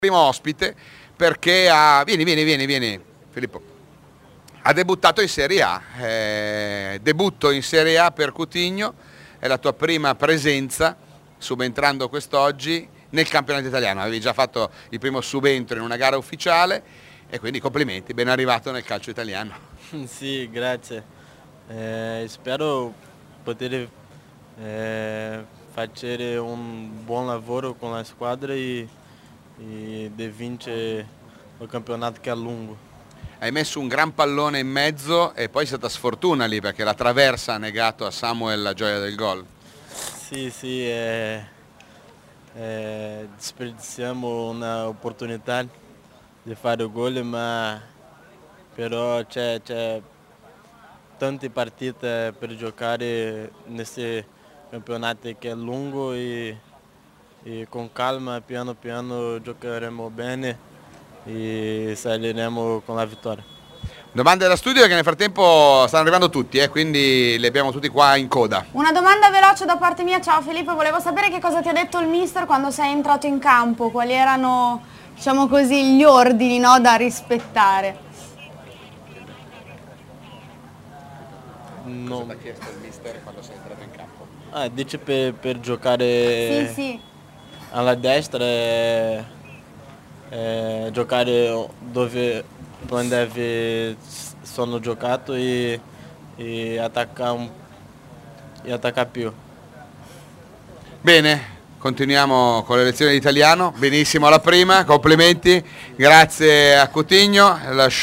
primo ospite perché vieni Filippo, ha debuttato in Serie A, debutto in Serie A per Coutinho, è la tua prima presenza subentrando quest'oggi nel campionato italiano, avevi già fatto il primo subentro in una gara ufficiale e quindi complimenti, ben arrivato nel calcio italiano. Sì, grazie, spero poter fare un buon lavoro con la squadra e di vincere il campionato che è lungo. Hai messo un gran pallone in mezzo e poi è stata sfortuna lì perché la traversa ha negato a Samuel la gioia del gol. Sì, desperdiziamo un'opportunità di fare il gol, ma però c'è tante partite per giocare nesse campionato che è lungo e con calma, piano piano giocheremo bene e saliremo con la vittoria. Domande da studio che nel frattempo stanno arrivando tutti, quindi li abbiamo tutti qua in coda. Una domanda veloce da parte mia. Ciao Filippo, volevo sapere che cosa ti ha detto il mister quando sei entrato in campo, quali erano, diciamo così, gli ordini, no, da rispettare. Cosa ti ha chiesto il mister quando sei entrato in campo? Dice per giocare Sì. alla destra giocare dove sono giocato e attaccare più. Bene, continuiamo con le lezioni di italiano, benissimo alla prima, complimenti, grazie a Coutinho.